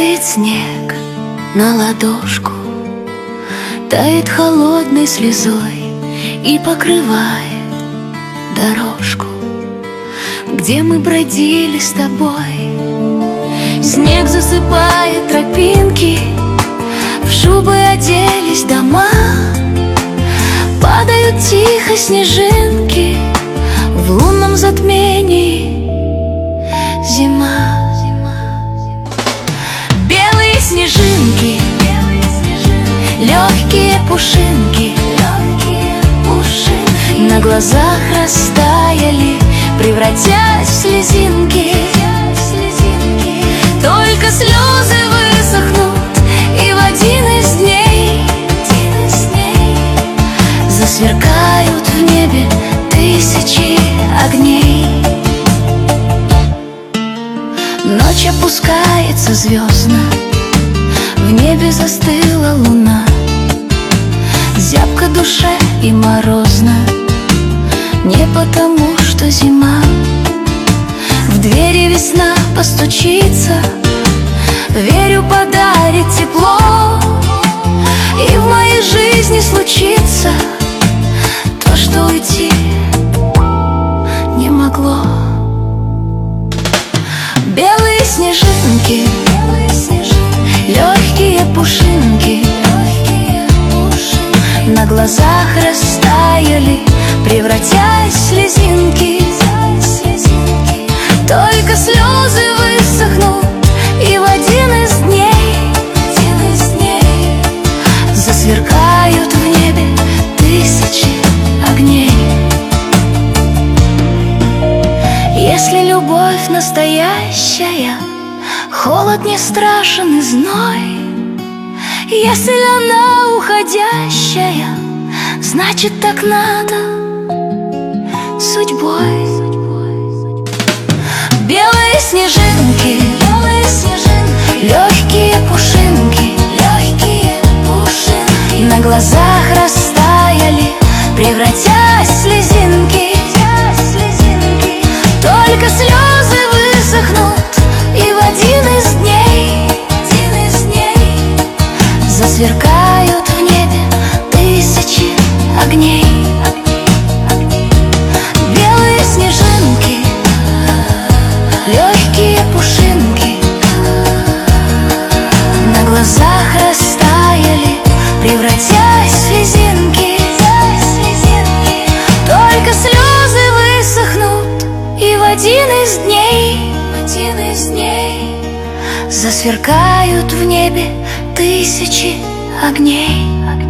Падает снег на ладошку, тает холодной слезой и покрывает дорожку, где мы бродили с тобой. Снег засыпает тропинки, в шубы оделись дома, падают тихо снежинки, в лунном затмении зима. Белые снежинки, легкие пушинки, на глазах растаяли, превратясь в слезинки. Только слезы высохнут, и в один из дней засверкают в небе тысячи огней. Ночь опускается звездно, в небе застыла луна. Зябко душе и морозно, не потому что зима. В двери весна постучится, верю, подарит тепло, и в моей жизни случится то, что уйти не могло. Белые снежинки, легкие пушинки, на глазах растаяли, превратясь в слезинки. Только слезы высохнут, и в один из дней засверкают в небе тысячи огней. Если любовь настоящая, холод не страшен и зной. Если она уходящая, значит так надо судьбой. Белые снежинки, легкие пушинки, на глазах растаяли, превратясь в слезинки. Только слезы высохнут, и в один из дней засверкают в небе тысячи огней. Белые снежинки, легкие пушинки, на глазах растаяли, превратясь в слезинки. Только слезы высохнут, и в один из дней засверкают в небе тысячи огней.